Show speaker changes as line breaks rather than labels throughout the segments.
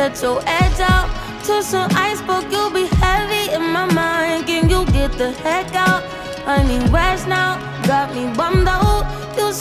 let your edge out. To some iceberg, you'll be heavy in my mind. Can you get the heck out? I need rest now, got me bummed out. You,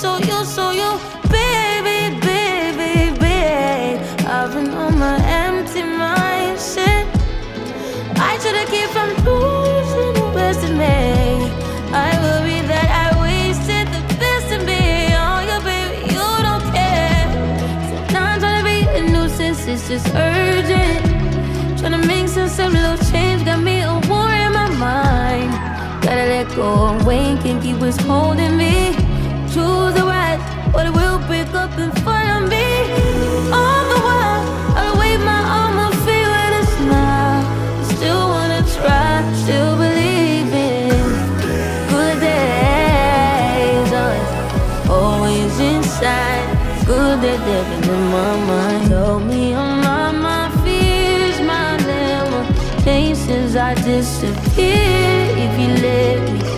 baby, baby, baby. I've been on my empty mind, shit. I should've kept from losing the best of me. I worry that I wasted the best of me. Oh, yeah, baby, you don't care. So now I'm trying to be a nuisance, it's just urgent. Tryna make sense of little change, got me a war in my mind. Gotta let go away, can't keep what's holding me. Choose the right, but it will pick up in front of me. All the while, I'll wave my arm, I'll feel with a smile. Still wanna try, still believe in good days. Always inside, good that they've in my mind. Tell me I'm not my fears, my limitations. I disappear if you let me.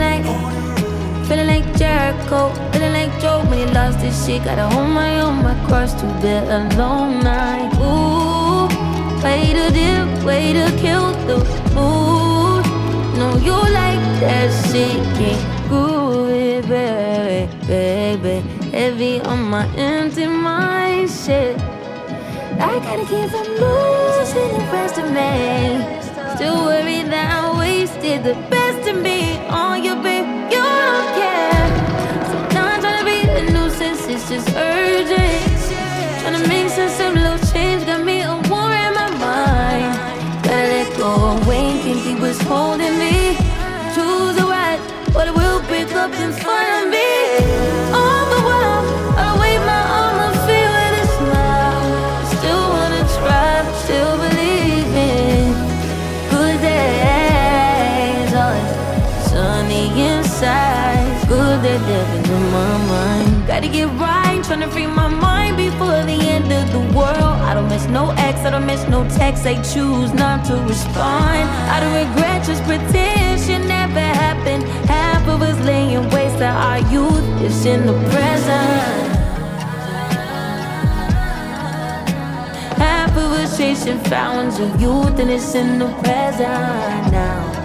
Feeling like Jericho, feeling like Joe when he lost his shit. Gotta hold my own, my cross to bear a long night. Ooh, way to dip, way to kill the mood. No, you like that shit, can't groove it, baby, baby. Heavy on my empty mind, shit. I gotta keep from losing the rest of me. Still worried that I wasted the best of me on you, babe. You don't care. So now I'm tryna be a nuisance, it's just urgent. Tryna make sense of little change, got me a war in my mind. Gotta let go away, can't keep what's holding me. Choose the right, but it will pick up in front of me. All the while, I'll wave my arm, I'll feel with a smile. Still wanna try, still believe in good days. Sunny inside, good that they've in my mind. Gotta get right, tryna free my mind before the end of the world. I don't miss no ex, I don't miss no text. They choose not to respond. I don't regret, just pretend shit never happened. Half of us laying waste to our youth is in the present. Half of us chasing fountains of youth and it's in the present now.